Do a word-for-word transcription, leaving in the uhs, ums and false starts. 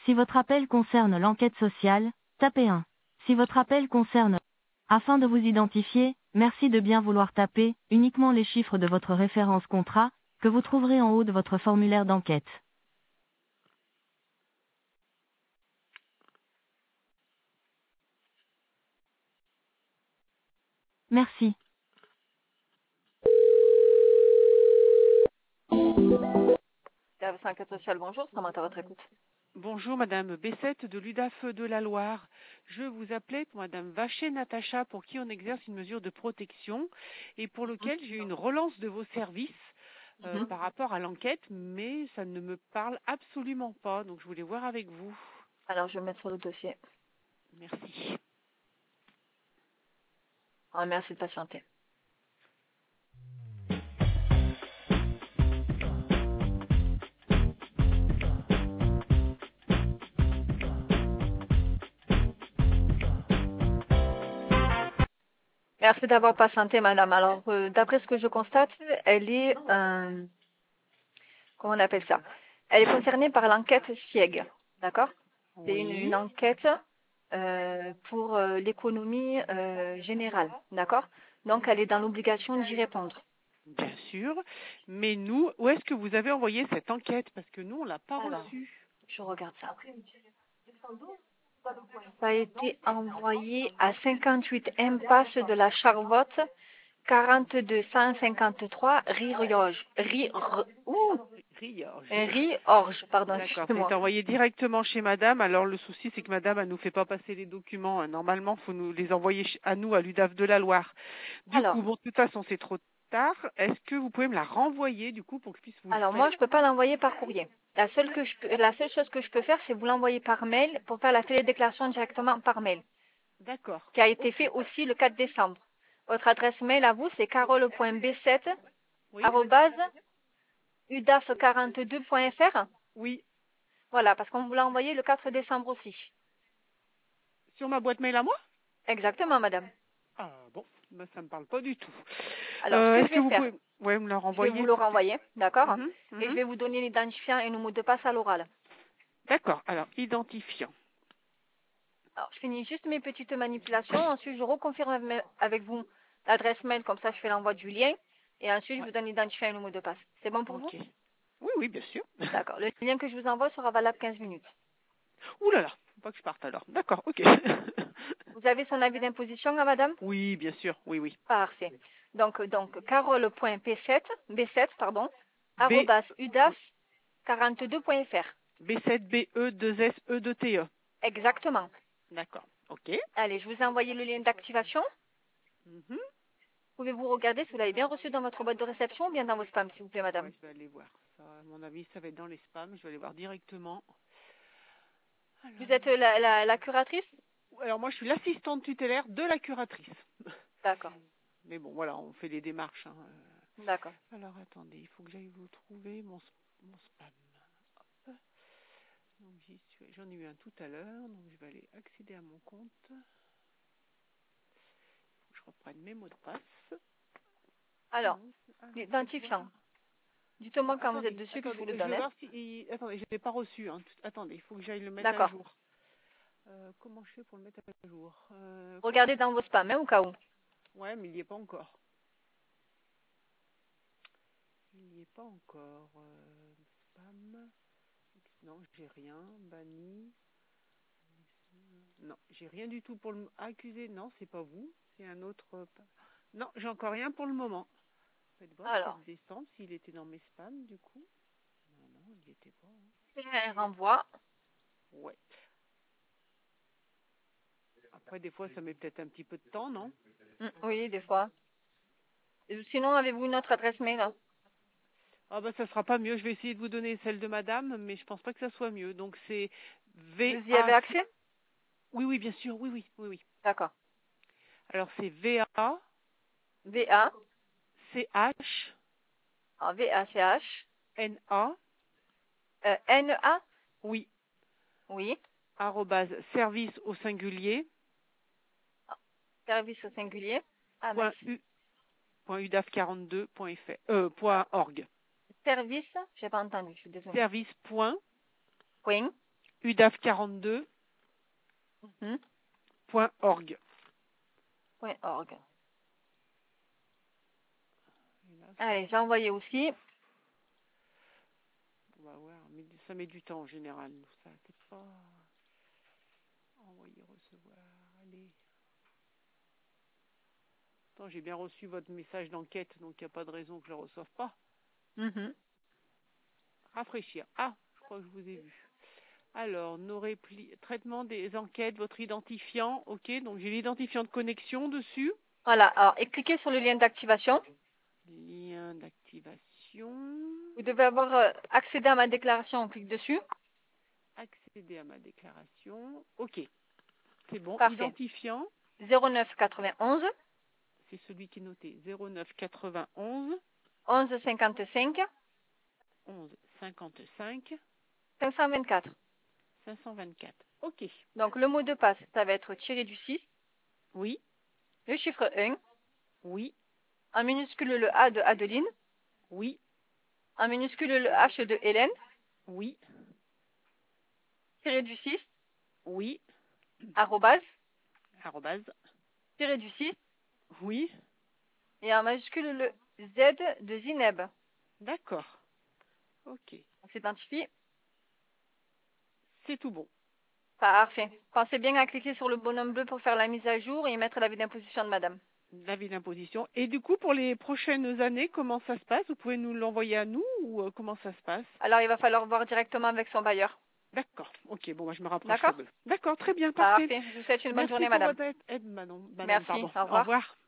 Si votre appel concerne l'enquête sociale, tapez un. Si votre appel concerne... Afin de vous identifier, merci de bien vouloir taper uniquement les chiffres de votre référence contrat, que vous trouverez en haut de votre formulaire d'enquête. Merci. Service enquête sociale, bonjour, c'est à votre écoute. Bonjour Madame Bessette de l'U D A F de la Loire. Je vous appelais pour Madame Vacher-Natacha pour qui on exerce une mesure de protection et pour lequel j'ai eu une relance de vos services euh, Mhm. par rapport à l'enquête, mais ça ne me parle absolument pas. Donc je voulais voir avec vous. Alors, je vais mettre sur le dossier. Merci. Oh, merci de patienter. Merci d'avoir patienté, madame. Alors, euh, d'après ce que je constate, elle est, euh, comment on appelle ça? Elle est concernée par l'enquête SIEG, d'accord? C'est une, Oui, une enquête euh, pour euh, l'économie euh, générale, d'accord? Donc, elle est dans l'obligation d'y répondre. bien sûr. Mais nous, où est-ce que vous avez envoyé cette enquête? Parce que nous, on l'a pas Alors, reçue. je regarde ça. Ça a été envoyé à cinquante-huit impasse de la Charvotte, quarante-deux cent cinquante-trois Riorge. Ri- ouh, Riorge. Riorge, pardon, D'accord, c'est excusez-moi. envoyé directement chez Madame. Alors le souci, c'est que Madame, elle nous fait pas passer les documents. hein. Normalement, il faut nous les envoyer ch- à nous, à l'U D A F de la Loire. Du Alors, coup, bon, de toute façon, c'est trop tard. Est-ce que vous pouvez me la renvoyer, du coup, pour que je puisse vous le alors faire? moi, je peux pas l'envoyer par courrier. La seule que je peux, la seule chose que je peux faire, c'est vous l'envoyer par mail pour faire la télédéclaration directement par mail, D'accord. qui a été Ok. fait aussi le quatre décembre. Votre adresse mail à vous, c'est carole point b sept Oui. arobase u d a f quarante-deux point f r. Oui. Voilà, parce qu'on vous l'a envoyé le quatre décembre aussi. Sur ma boîte mail à moi? Exactement, madame. Ah bon, ben, ça me parle pas du tout. Alors, ce Euh, que est-ce je que vais vous faire, pouvez, ouais, me la je vais vous renvoyer, le s'il vous plaît? renvoyer, d'accord? Mhm, Et je mhm. vais vous donner l'identifiant et le mot de passe à l'oral. D'accord. Alors, identifiant. Alors, je finis juste mes petites manipulations. Ensuite, je reconfirme avec vous l'adresse mail. Comme ça, je fais l'envoi du lien. Et ensuite, je Ouais. vous donne l'identifiant et le mot de passe. C'est bon pour vous? Ok. Oui, oui, bien sûr. D'accord. Le lien que je vous envoie sera valable quinze minutes. Ouh là là, faut pas que je parte alors. D'accord, ok. Vous avez son avis d'imposition, hein, madame? Oui, bien sûr, oui, oui. Parfait. Donc, donc carole point p sept, b sept, pardon, B, arobase u d a f quarante-deux point f r. B sept B E deux S E deux T E. Exactement. D'accord, ok. Allez, je vous ai envoyé le lien d'activation. Mhm. Pouvez-vous regarder si vous l'avez bien reçu dans votre boîte de réception ou bien dans vos spams, s'il vous plaît, madame? Ouais, je vais aller voir ça. À mon avis, ça va être dans les spams. Je vais aller voir directement. Vous êtes Alors, la, la, la curatrice? alors moi, je suis l'assistante tutélaire de la curatrice. D'accord, Mais bon, voilà, on fait les démarches. hein. d'accord. Alors, attendez, il faut que j'aille vous trouver mon, s- mon spam. Hop. Donc, j'y suis. J'en ai eu un tout à l'heure. Donc, je vais aller accéder à mon compte. Je reprenne mes mots de passe. Alors, Non, c'est- ah non, c'est quoi? l'identifiant. Attends, Dites-moi quand vous êtes attendez, dessus que je vous attendez, le je donne, vais hein. voir si... il- Attendez, je l'ai pas reçu. Hein. Tout- Attendez, il faut que j'aille le mettre à D'accord. jour. Euh, comment je fais pour le mettre à jour? euh, Regardez dans vos spams, hein, au cas où. Ouais, mais il n'y est pas encore. Il n'y est pas encore. Euh, spam. Non, j'ai rien. Banni. Non, j'ai rien du tout pour le... Accusé, non, c'est pas vous. C'est un autre... euh, Non, j'ai encore rien pour le moment. Faites voir, Alors, sept décembre, s'il était dans mes spams, du coup. Non, non, il n'y était pas. hein. c'est un renvoi. Ouais. Après, des fois, ça met peut-être un petit peu de temps, non? Mm, oui, des fois. Et sinon, avez-vous une autre adresse mail, hein? Ah bah ça sera pas mieux. Je vais essayer de vous donner celle de madame, mais je pense pas que ça soit mieux. Donc c'est Vous y avez V A C. accès? Oui, oui, bien sûr. Oui, oui, oui, oui. D'accord. Alors c'est V A V A, C H ah, V A C H, N A. euh, N A, Oui. oui. Arrobase service au singulier. Ah, service au singulier. Ah, Point merci. U. Point U D A F quarante-deux. Point F R. Euh, Alors, point org. service, j'ai pas entendu, je suis désolée. Service. Point Point, U D A F quarante-deux point org. Point org. Allez, j'ai envoyé aussi. On va voir, mais ça met du temps en général. Ça, c'est pas envoyer, recevoir. Allez. Attends, j'ai bien reçu votre message d'enquête, donc il n'y a pas de raison que je ne le reçoive pas. Mhm. Rafraîchir. Ah, je crois que je vous ai vu. Alors, nos répli... traitement des enquêtes, votre identifiant. Ok, donc j'ai l'identifiant de connexion dessus. Voilà, alors, et cliquez sur le lien d'activation. Lien d'activation. Vous devez avoir euh, accédé à ma déclaration, on clique dessus. Accéder à ma déclaration. Ok, c'est bon. Parfait. Identifiant. zéro neuf quatre-vingt-onze. C'est celui qui est noté. zéro neuf quatre-vingt-onze. onze cinquante-cinq. onze cinquante-cinq. cinq cent vingt-quatre. cinq cent vingt-quatre. Ok. Donc, le mot de passe, ça va être tiré du six. Oui. Le chiffre un. Oui. En minuscule, le A de Adeline. Oui. En minuscule, le H de Hélène. Oui. Tiré du six. Oui. Arrobase. Arrobase. Tiré du six. Oui. Et en majuscule, le Z de Zineb. D'accord. Ok. On s'identifie. C'est tout bon. Parfait. Pensez bien à cliquer sur le bonhomme bleu pour faire la mise à jour et y mettre l'avis d'imposition de madame. L'avis d'imposition. Et du coup, pour les prochaines années, comment ça se passe? Vous pouvez nous l'envoyer à nous ou euh, comment ça se passe? Alors, il va falloir voir directement avec son bailleur. D'accord. Ok, bon, moi, je me rapprocherai D'accord? d'eux. D'accord, très bien, parfait. Parfait. Je vous souhaite une bonne Merci journée, pour madame. votre aide, aide, madame. Madame, Merci. pardon. Au Au revoir. revoir.